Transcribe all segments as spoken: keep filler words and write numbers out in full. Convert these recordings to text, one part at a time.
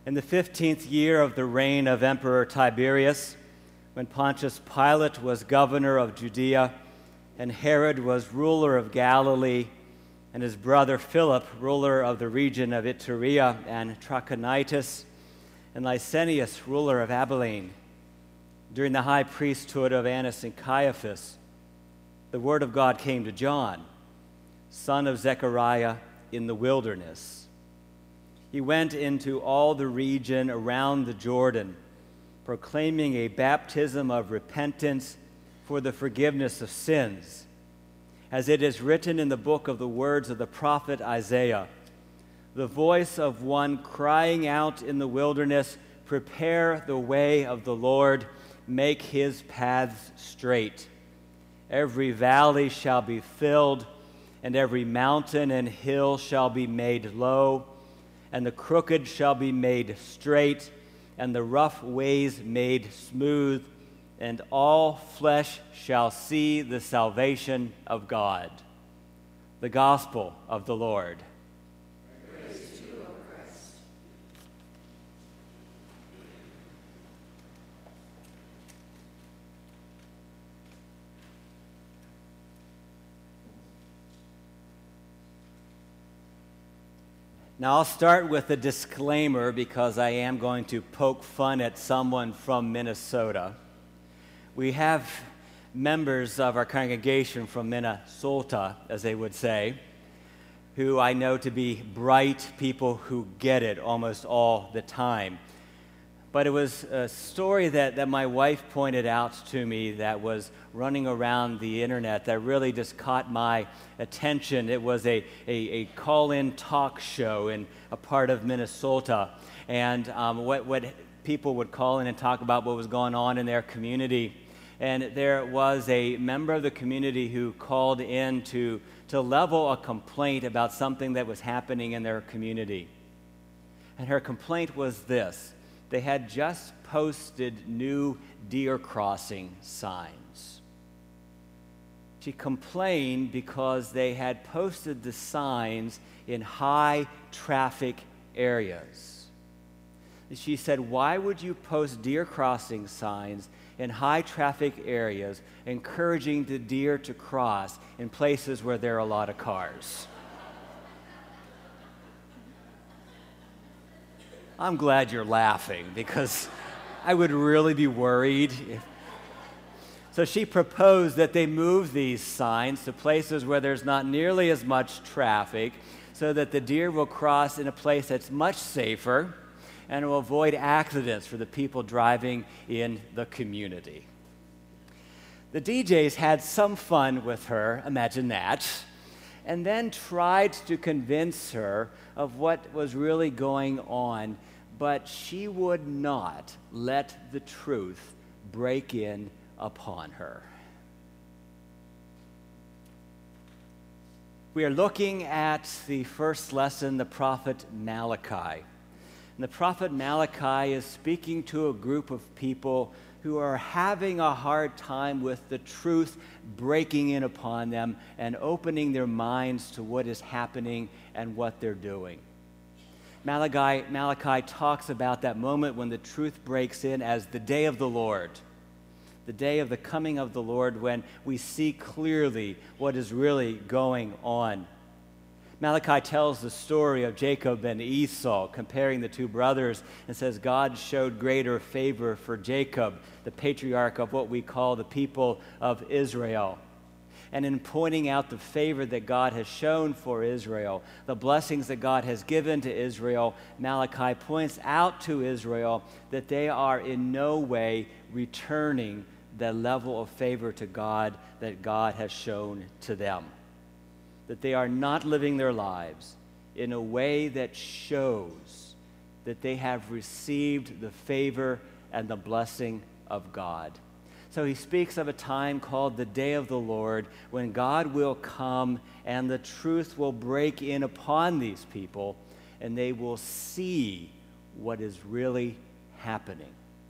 In the fifteenth year of the reign of Emperor Tiberius, when Pontius Pilate was governor of Judea, and Herod was ruler of Galilee, and his brother Philip, ruler of the region of Iturea and Trachonitis, and Lysanias, ruler of Abilene, during the high priesthood of Annas and Caiaphas, the word of God came to John, son of Zechariah, in the wilderness. He went into all the region around the Jordan, proclaiming a baptism of repentance for the forgiveness of sins, as it is written in the book of the words of the prophet Isaiah, the voice of one crying out in the wilderness, prepare the way of the Lord, make his paths straight. Every valley shall be filled, and every mountain and hill shall be made low, and the crooked shall be made straight, and the rough ways made smooth, and all flesh shall see the salvation of God. The gospel of the Lord. Praise to you, O Christ. Now, I'll start with a disclaimer because I am going to poke fun at someone from Minnesota. We have members of our congregation from Minnesota, as they would say, who I know to be bright people who get it almost all the time. But it was a story that, that my wife pointed out to me that was running around the internet that really just caught my attention. It was a, a, a call-in talk show in a part of Minnesota. And um, what, what people would call in and talk about what was going on in their community. And there was a member of the community who called in to, to level a complaint about something that was happening in their community. And her complaint was this. They had just posted new deer crossing signs. She complained because they had posted the signs in high traffic areas. She said, why would you post deer crossing signs in high traffic areas encouraging the deer to cross in places where there are a lot of cars? I'm glad you're laughing because I would really be worried. If... So she proposed that they move these signs to places where there's not nearly as much traffic so that the deer will cross in a place that's much safer and will avoid accidents for the people driving in the community. The D Js had some fun with her, imagine that, and then tried to convince her of what was really going on, but she would not let the truth break in upon her. We are looking at the first lesson, the prophet Malachi. And the prophet Malachi is speaking to a group of people who are having a hard time with the truth breaking in upon them and opening their minds to what is happening and what they're doing. Malachi, Malachi talks about that moment when the truth breaks in as the day of the Lord, the day of the coming of the Lord when we see clearly what is really going on. Malachi tells the story of Jacob and Esau, comparing the two brothers, and says God showed greater favor for Jacob, the patriarch of what we call the people of Israel. And in pointing out the favor that God has shown for Israel, the blessings that God has given to Israel, Malachi points out to Israel that they are in no way returning the level of favor to God that God has shown to them. That they are not living their lives in a way that shows that they have received the favor and the blessing of God. So he speaks of a time called the day of the Lord when God will come and the truth will break in upon these people and they will see what is really happening.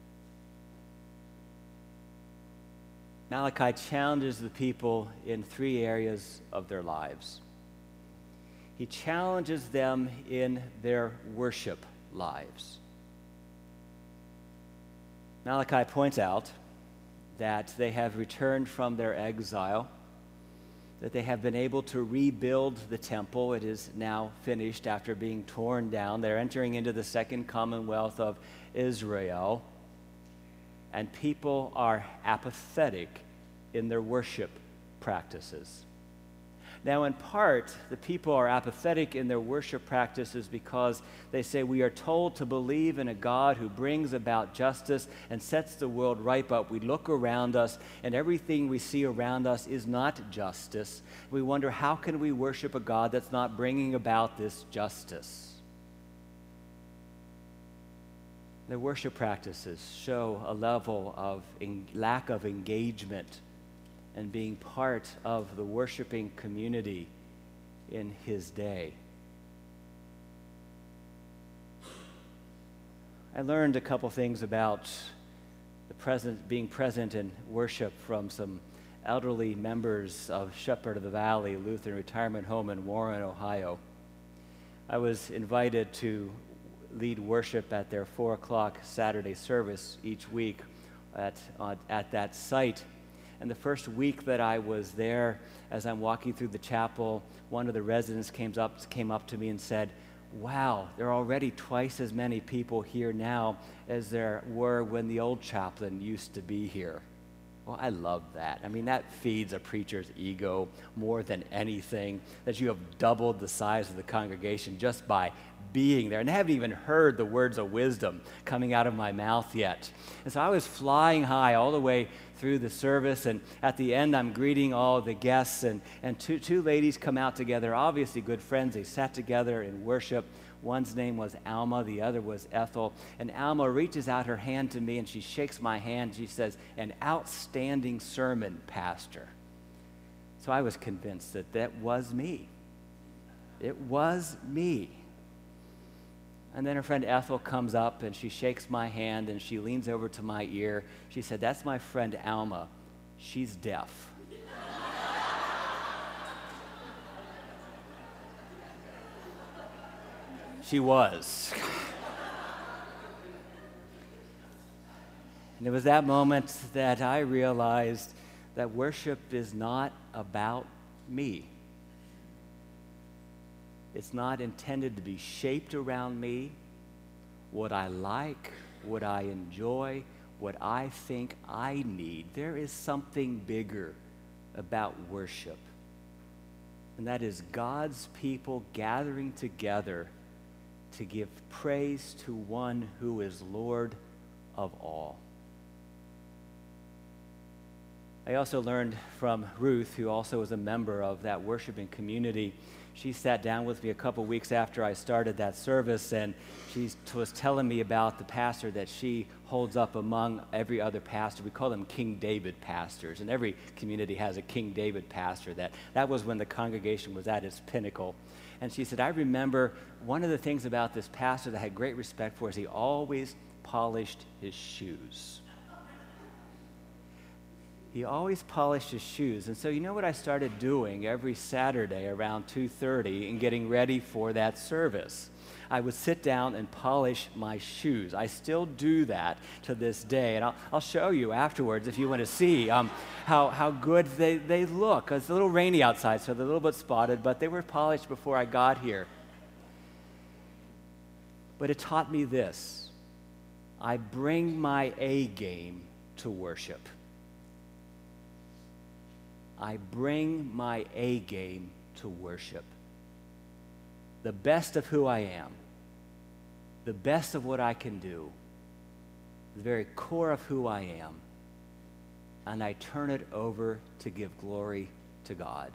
Malachi challenges the people in three areas of their lives. He challenges them in their worship lives. Malachi points out that they have returned from their exile, that they have been able to rebuild the temple. It is now finished after being torn down. They're entering into the second commonwealth of Israel, and people are apathetic in their worship practices. Now, in part, the people are apathetic in their worship practices because they say we are told to believe in a God who brings about justice and sets the world right, but we look around us and everything we see around us is not justice. We wonder, how can we worship a God that's not bringing about this justice? Their worship practices show a level of en- lack of engagement and being part of the worshiping community in his day. I learned a couple things about the present, being present in worship from some elderly members of Shepherd of the Valley Lutheran Retirement Home in Warren, Ohio. I was invited to lead worship at their four o'clock Saturday service each week at, uh, at that site. And the first week that I was there, as I'm walking through the chapel, one of the residents came up, came up to me and said, "Wow, there are already twice as many people here now as there were when the old chaplain used to be here." Well, I love that. I mean, that feeds a preacher's ego more than anything, that you have doubled the size of the congregation just by being there. And I haven't even heard the words of wisdom coming out of my mouth yet. And so I was flying high all the way through the service, and at the end I'm greeting all the guests, and, and two, two ladies come out together, obviously good friends. They sat together in worship. One's name was Alma, the other was Ethel. And Alma reaches out her hand to me and she shakes my hand. She says, "An outstanding sermon, Pastor." So I was convinced that that was me. It was me. And then her friend Ethel comes up and she shakes my hand and she leans over to my ear. She said, "That's my friend Alma. She's deaf." She was. And it was that moment that I realized that worship is not about me. It's not intended to be shaped around me, what I like, what I enjoy, what I think I need. There is something bigger about worship, and that is God's people gathering together to give praise to one who is Lord of all. I also learned from Ruth, who also was a member of that worshiping community. She sat down with me a couple weeks after I started that service, and she was telling me about the pastor that she holds up among every other pastor. We call them King David pastors, and every community has a King David pastor. That, that was when the congregation was at its pinnacle. And she said, "I remember one of the things about this pastor that I had great respect for is he always polished his shoes." He always polished his shoes. And so you know what I started doing every Saturday around two thirty and getting ready for that service? I would sit down and polish my shoes. I still do that to this day. And I'll, I'll show you afterwards if you want to see um, how, how good they, they look. It's a little rainy outside, so they're a little bit spotted, but they were polished before I got here. But it taught me this: I bring my A game to worship. I bring my A game to worship. The best of who I am, the best of what I can do, the very core of who I am, and I turn it over to give glory to God.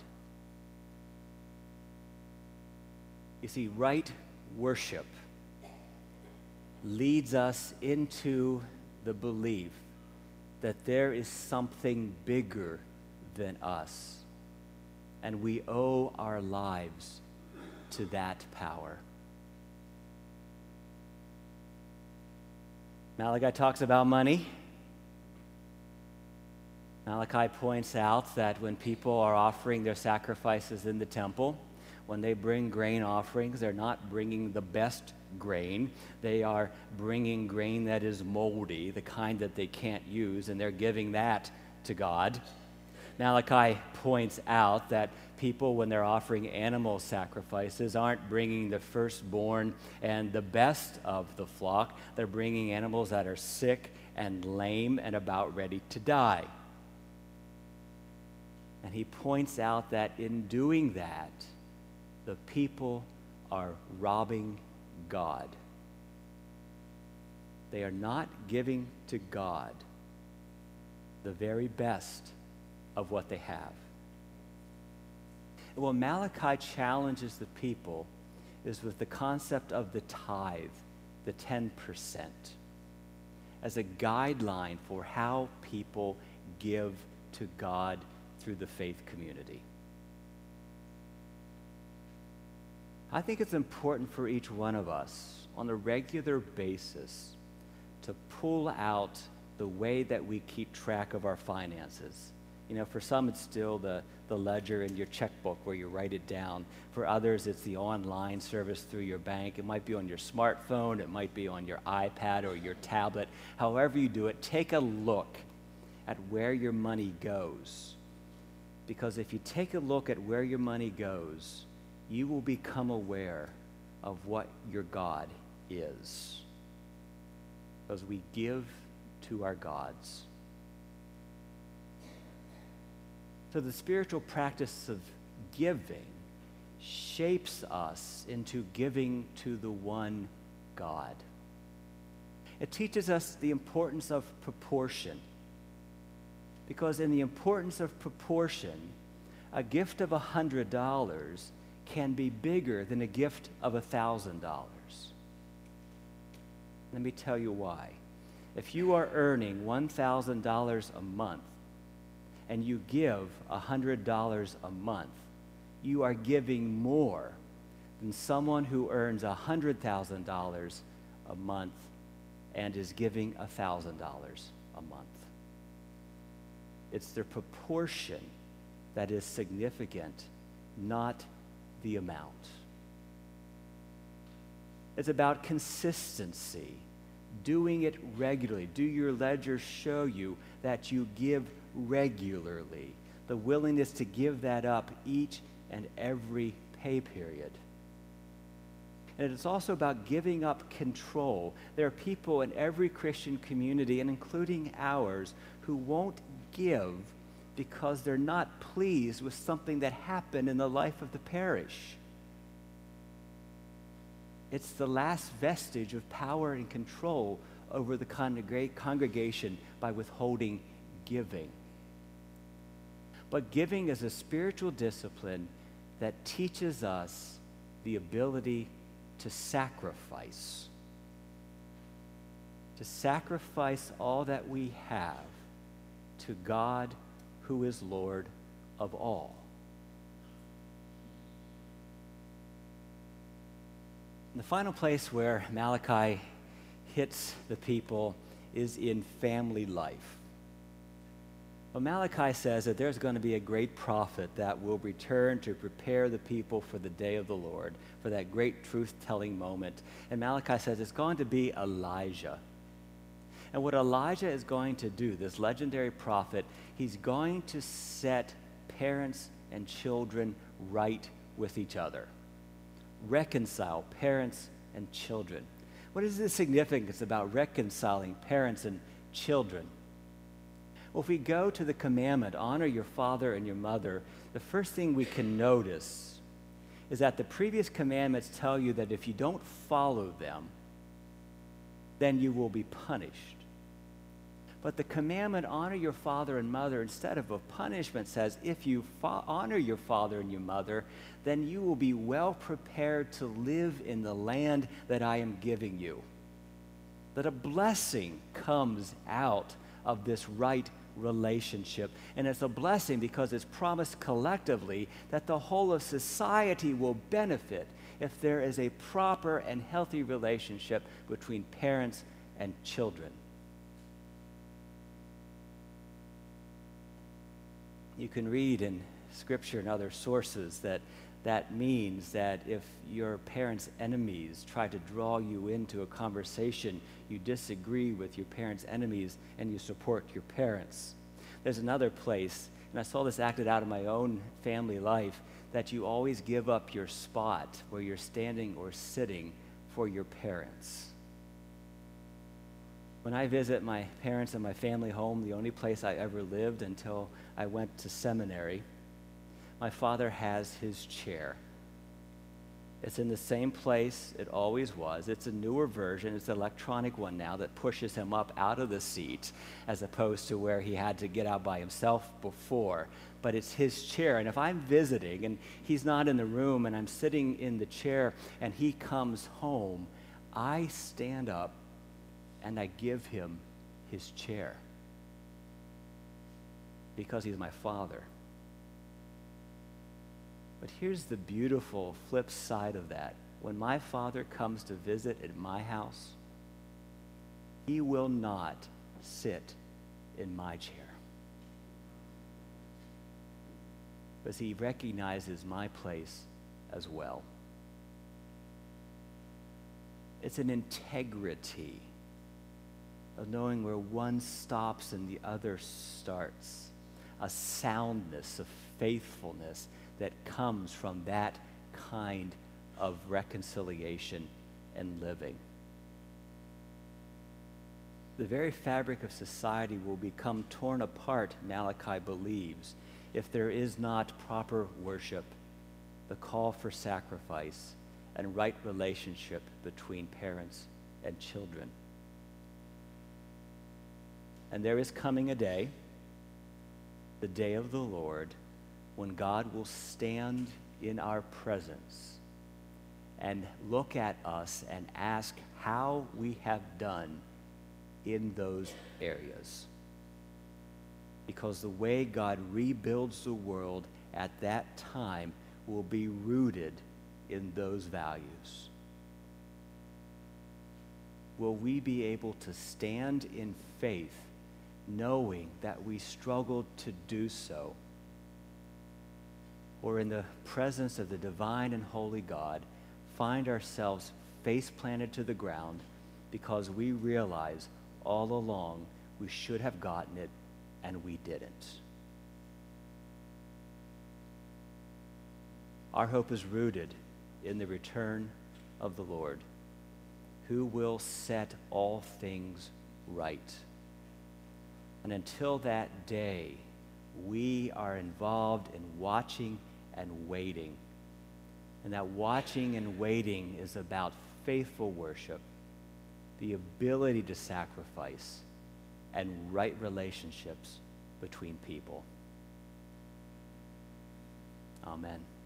You see, right worship leads us into the belief that there is something bigger than us, and we owe our lives to that power. Malachi talks about money. Malachi points out that when people are offering their sacrifices in the temple, when they bring grain offerings, they're not bringing the best grain. They are bringing grain that is moldy, the kind that they can't use, and they're giving that to God. Malachi points out that people, when they're offering animal sacrifices, aren't bringing the firstborn and the best of the flock. They're bringing animals that are sick and lame and about ready to die. And he points out that in doing that, the people are robbing God. They are not giving to God the very best of what they have. And what Malachi challenges the people is with the concept of the tithe, the ten percent, as a guideline for how people give to God through the faith community. I think it's important for each one of us on a regular basis to pull out the way that we keep track of our finances. You know, for some it's still the, the ledger in your checkbook where you write it down. For others it's the online service through your bank. It might be on your smartphone, it might be on your iPad or your tablet. However you do it, take a look at where your money goes. Because if you take a look at where your money goes, you will become aware of what your God is. Because we give to our gods. So the spiritual practice of giving shapes us into giving to the one God. It teaches us the importance of proportion. Because in the importance of proportion, a gift of one hundred dollars can be bigger than a gift of one thousand dollars. Let me tell you why. If you are earning one thousand dollars a month and you give one hundred dollars a month, you are giving more than someone who earns one hundred thousand dollars a month and is giving one thousand dollars a month. It's the proportion that is significant, not the amount. It's about consistency, doing it regularly. Do your ledger show you that you give regularly? The willingness to give that up each and every pay period. And it's also about giving up control. There are people in every Christian community, and including ours, who won't give because they're not pleased with something that happened in the life of the parish. It's the last vestige of power and control over the congreg- congregation by withholding giving. But giving is a spiritual discipline that teaches us the ability to sacrifice. To sacrifice all that we have to God, who is Lord of all. And the final place where Malachi hits the people is in family life. Well, Malachi says that there's going to be a great prophet that will return to prepare the people for the day of the Lord, for that great truth-telling moment. And Malachi says it's going to be Elijah. And what Elijah is going to do, this legendary prophet, he's going to set parents and children right with each other. Reconcile parents and children. What is the significance about reconciling parents and children? Well, if we go to the commandment, honor your father and your mother, the first thing we can notice is that the previous commandments tell you that if you don't follow them, then you will be punished. But the commandment, honor your father and mother, instead of a punishment, says if you fa- honor your father and your mother, then you will be well prepared to live in the land that I am giving you. That a blessing comes out of this right relationship. And it's a blessing because it's promised collectively that the whole of society will benefit if there is a proper and healthy relationship between parents and children. You can read in Scripture and other sources that That means that if your parents' enemies try to draw you into a conversation, you disagree with your parents' enemies and you support your parents. There's another place, and I saw this acted out in my own family life, that you always give up your spot where you're standing or sitting for your parents. When I visit my parents and my family home, the only place I ever lived until I went to seminary, my father has his chair. It's in the same place it always was. It's a newer version. It's an electronic one now that pushes him up out of the seat as opposed to where he had to get out by himself before. But it's his chair. And if I'm visiting and he's not in the room and I'm sitting in the chair and he comes home, I stand up and I give him his chair because he's my father. But here's the beautiful flip side of that. When my father comes to visit at my house, he will not sit in my chair, because he recognizes my place as well. It's an integrity of knowing where one stops and the other starts, a soundness, a faithfulness that comes from that kind of reconciliation and living. The very fabric of society will become torn apart, Malachi believes, if there is not proper worship, the call for sacrifice, and right relationship between parents and children. And there is coming a day, the day of the Lord, when God will stand in our presence and look at us and ask how we have done in those areas. Because the way God rebuilds the world at that time will be rooted in those values. Will we be able to stand in faith knowing that we struggled to do so? Or in the presence of the divine and holy God, find ourselves face planted to the ground because we realize all along we should have gotten it and we didn't. Our hope is rooted in the return of the Lord, who will set all things right. And until that day, we are involved in watching and waiting. And that watching and waiting is about faithful worship, the ability to sacrifice, and right relationships between people. Amen.